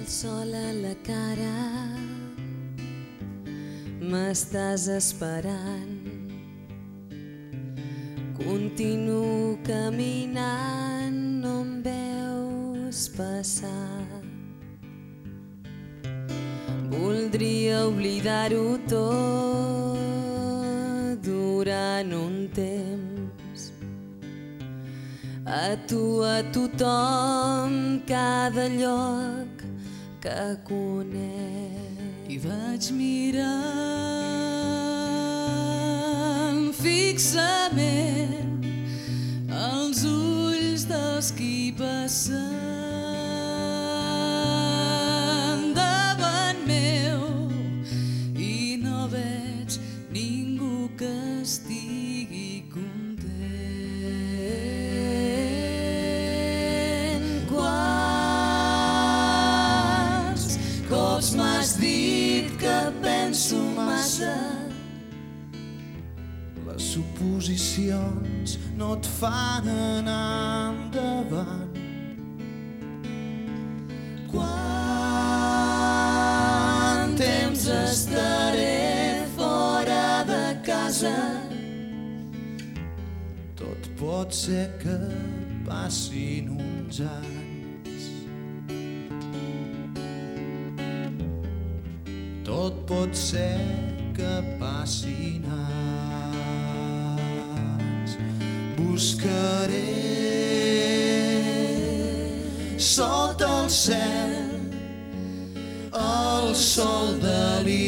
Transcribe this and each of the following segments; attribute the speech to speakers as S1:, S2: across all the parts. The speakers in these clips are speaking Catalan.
S1: sol a la cara, m'estàs esperant. Continuo caminant, no em veus passar. Voldria oblidar-ho tot durant un temps. A tu, a tothom, cada lloc que conec.
S2: I vaig mirant fixament els ulls dels qui passen davant meu i no veig ningú que estigui content.
S1: Quants cops m'has dit que penso massa?
S3: Les suposicions no et fan anar endavant.
S1: Quant temps estaré fora de casa?
S3: Tot pot ser que passin uns anys. Tot pot ser que passin anys. Buscaré sota el cel el sol de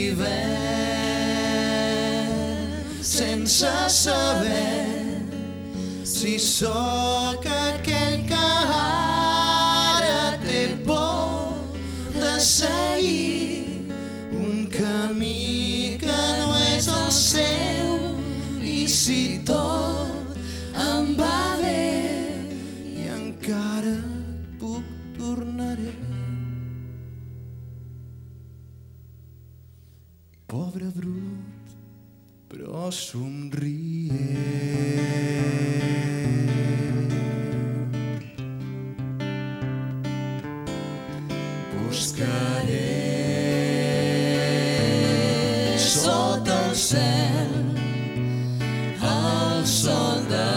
S3: l'hivern, sense saber si sóc aquell que ara té por de seguir un camí que no és el seu. I si tot em va bé i encara puc, tornaré. Pobre brut, però somrient. Buscaré sota el cel el sol de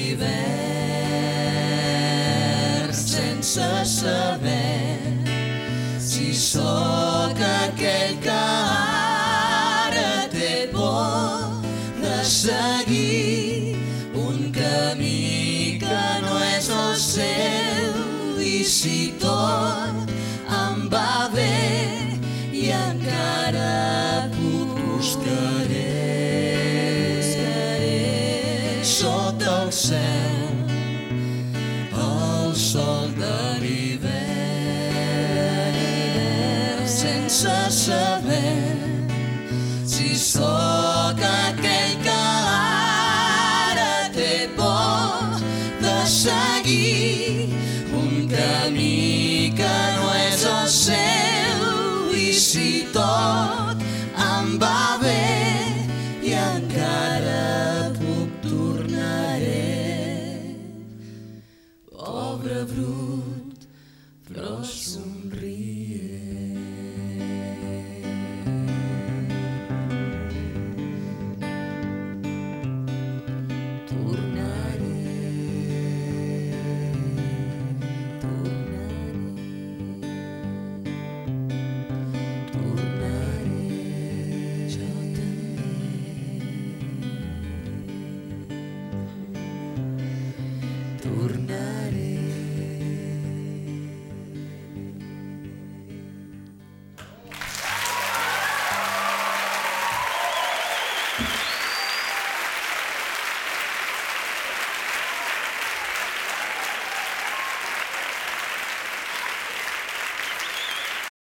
S3: l'hivern, sense saber si sóc aquell que ara té por de seguir un camí que no és el seu. I si tot em va bé i encara puc, buscaré sota el cel el sol de l'hivern, sense saber si sóc aquell que ara té por de seguir un camí que no és el seu. I si tot em va bé i encara